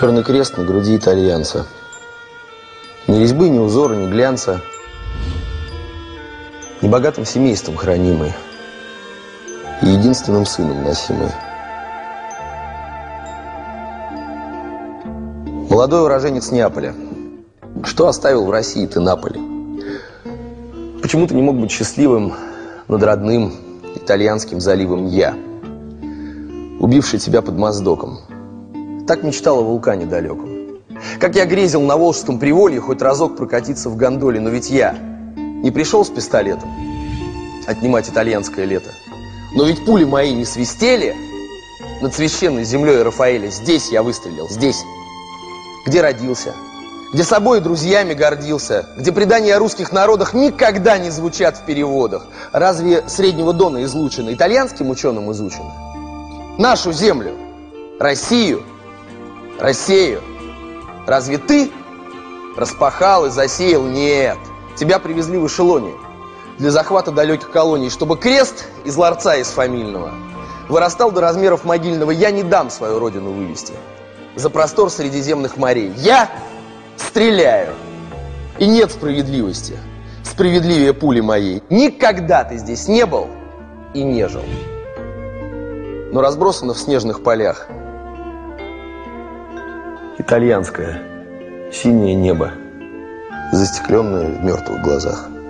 Черный крест на груди итальянца. Ни резьбы, ни узора, ни глянца. Небогатым семейством хранимый и единственным сыном носимый. Молодой уроженец Неаполя. Что оставил в России ты, Наполе? Почему ты не мог быть счастливым над родным итальянским заливом Я, убивший тебя под Моздоком? Так мечтал о вулкане далеком. Как я грезил на Волжском приволье хоть разок прокатиться в гондоле, но ведь я не пришел с пистолетом отнимать итальянское лето. Но ведь пули мои не свистели над священной землей Рафаэля. Здесь я выстрелил, здесь, где родился, где собой и друзьями гордился, где предания о русских народах никогда не звучат в переводах. Разве Среднего Дона излучено итальянским ученым изучено? Нашу землю, Россию, разве ты распахал и засеял? Нет. Тебя привезли в эшелоне для захвата далеких колоний, чтобы крест из ларца из фамильного вырастал до размеров могильного. Я не дам свою родину вывести за простор Средиземных морей. Я стреляю, и нет справедливости справедливее пули моей. Никогда ты здесь не был и не жил, но разбросано в снежных полях итальянское синее небо, застекленное в мертвых глазах.